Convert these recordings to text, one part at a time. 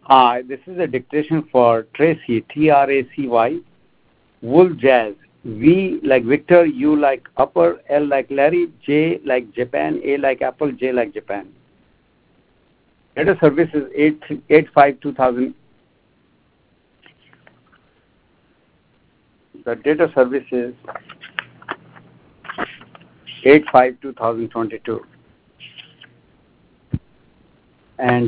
This is a dictation for Tracy, Tracy, Wool Jazz, V like Victor, U like upper, L like Larry, J like Japan, A like Apple, J like Japan. Data service is 8/5/2000. The data service is 8/5/2022. And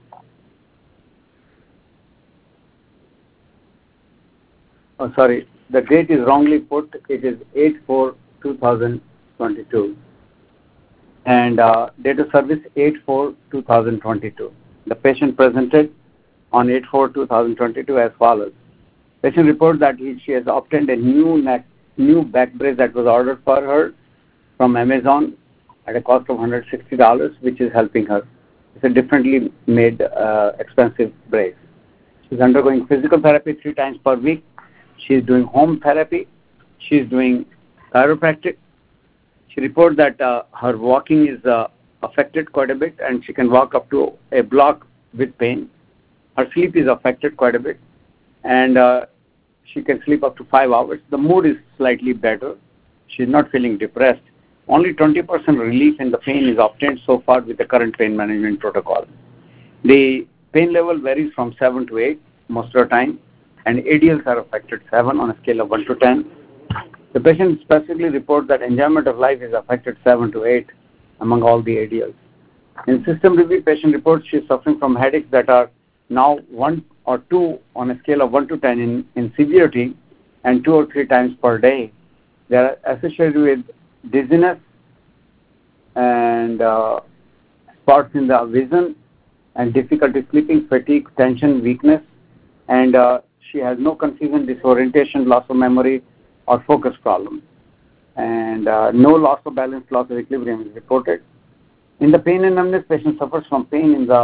sorry, the date is wrongly put. It is 8/4/2022. And data service 8/4/2022. The patient presented on 8/4/2022 as follows. Patient reports that she has obtained a new back brace that was ordered for her from Amazon at a cost of $160, which is helping her. It's a differently made expensive brace. She's undergoing physical therapy 3 times per week. She's doing home therapy. She's doing chiropractic. She reports that her walking is affected quite a bit, and she can walk up to a block with pain. Her sleep is affected quite a bit, and she can sleep up to 5 hours. The mood is slightly better. She's not feeling depressed. Only 20% relief in the pain is obtained so far with the current pain management protocol. The pain level varies from 7 to 8 most of the time, and ADLs are affected 7 on a scale of 1 to 10. The patient specifically reports that enjoyment of life is affected 7 to 8 among all the ADLs. In system review, patient reports she is suffering from headaches that are now 1 or 2 on a scale of 1 to 10 in severity, and 2 or 3 times per day. They are associated with dizziness and spots in the vision and difficulty sleeping, fatigue, tension, weakness, and she has no confusion, disorientation, loss of memory, or focus problems, and no loss of balance, loss of equilibrium is reported. In the pain and numbness, patient suffers from pain in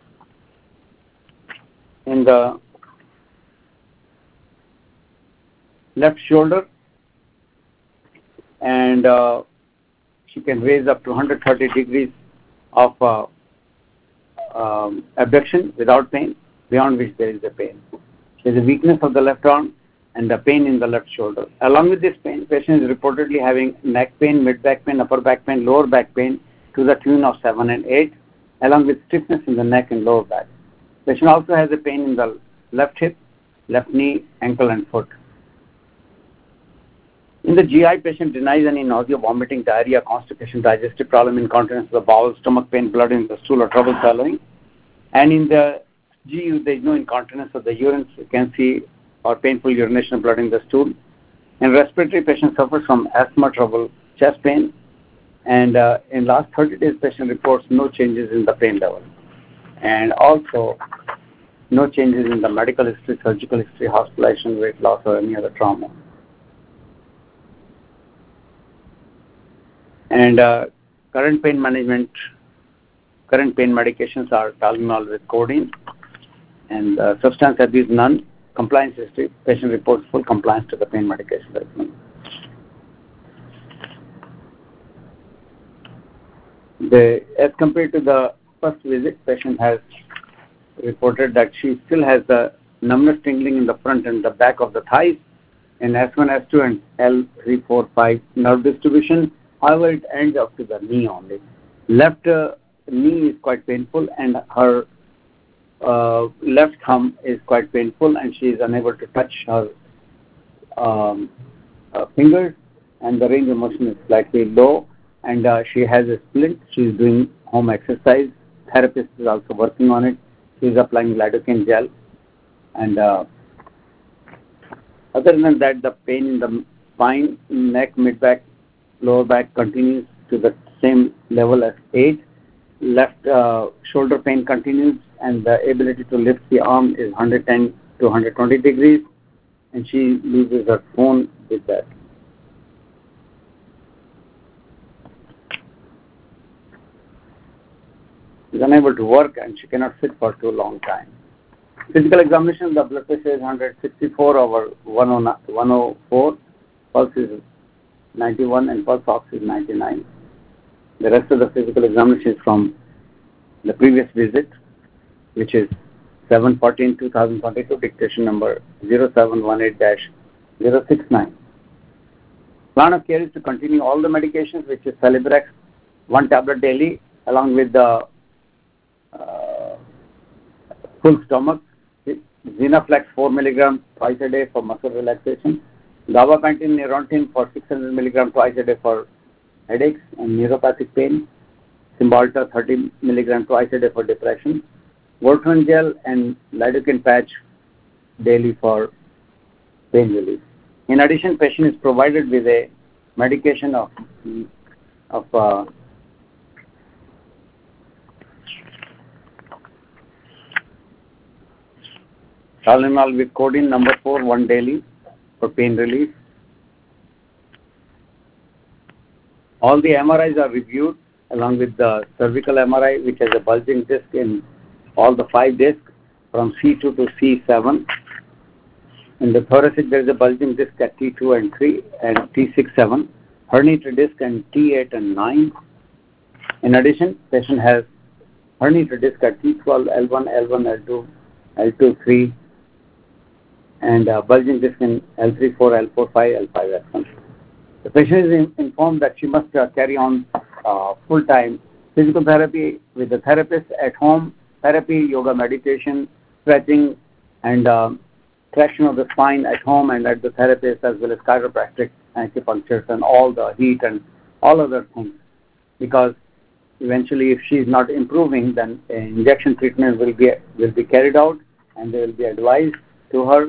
the left shoulder, and she can raise up to 130 degrees of abduction without pain, beyond which there is a pain. She has a weakness of the left arm and the pain in the left shoulder. Along with this pain, patient is reportedly having neck pain, mid back pain, upper back pain, lower back pain to the tune of 7 and 8, along with stiffness in the neck and lower back. Patient also has a pain in the left hip, left knee, ankle, and foot. In the GI, patient denies any nausea, vomiting, diarrhea, constipation, digestive problem, incontinence of the bowel, stomach pain, blood in the stool, or trouble swallowing. And in the GU, there is no incontinence of the urine, vacancy, or painful urination of blood in the stool. In respiratory, patient suffers from asthma, trouble, chest pain. And in last 30 days, patient reports no changes in the pain level. And also, no changes in the medical history, surgical history, hospitalization, weight loss, or any other trauma. And current pain medications are Tylenol with codeine, and substance abuse none. Compliance history, patient reports full compliance to the pain medication regimen. As compared to the first visit, patient has reported that she still has the numbness tingling in the front and the back of the thighs in S1, S2, and L3, 4, 5 nerve distribution. However, it ends up to the knee only. Left knee is quite painful, and her left thumb is quite painful, and she is unable to touch her fingers, and the range of motion is slightly low, and she has a splint. She is doing home exercise. Therapist is also working on it. She is applying lidocaine gel, and other than that, the pain in the spine, neck, mid-back, lower back continues to the same level as 8. Left shoulder pain continues, and the ability to lift the arm is 110 to 120 degrees, and she loses her phone with that. She is unable to work, and she cannot sit for too long time. Physical examination, the blood pressure is 164 over 104, pulse is 91, and pulse ox is 99. The rest of the physical examination is from the previous visit, which is 7/14/2022, dictation number 0718-069. Plan of care is to continue all the medications, which is Celebrex, 1 tablet daily, along with the full stomach, Zenaflex 4 mg twice a day for muscle relaxation, gabapentin Neurontin for 600 mg twice a day for headaches and neuropathic pain, Cymbalta 30 mg twice a day for depression, Votrient gel and lidocaine patch daily for pain relief. In addition, patient is provided with a medication of Tylenol with codeine number 4, 1 daily for pain relief. All the MRIs are reviewed along with the cervical MRI, which has a bulging disc in all the 5 discs from C2 to C7. In the thoracic, there is a bulging disc at T2 and 3 and T6, 7, herniated disc and T8 and 9. In addition, patient has herniated disc at T12, L1, L1, L2, L2, 3, and bulging disc in L3, 4, L4, 5, L5, L1. The patient is informed that she must carry on full-time physical therapy with the therapist at home, therapy, yoga, meditation, stretching, and traction of the spine at home and at the therapist, as well as chiropractic acupunctures and all the heat and all other things. Because eventually, if she is not improving, then injection treatment will be carried out, and they will be advised to her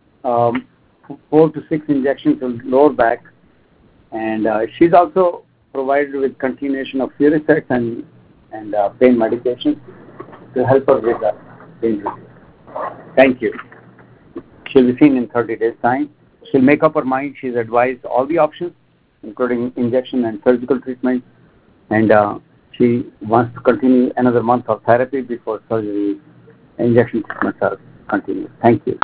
4 to 6 injections of lower back, and she's also provided with continuation of Furisex and pain medication to help her with the pain relief. Thank you. She'll be seen in 30 days' time. She'll make up her mind. She's advised all the options, including injection and surgical treatment, and she wants to continue another month of therapy before surgery. Injection treatments are continued. Thank you.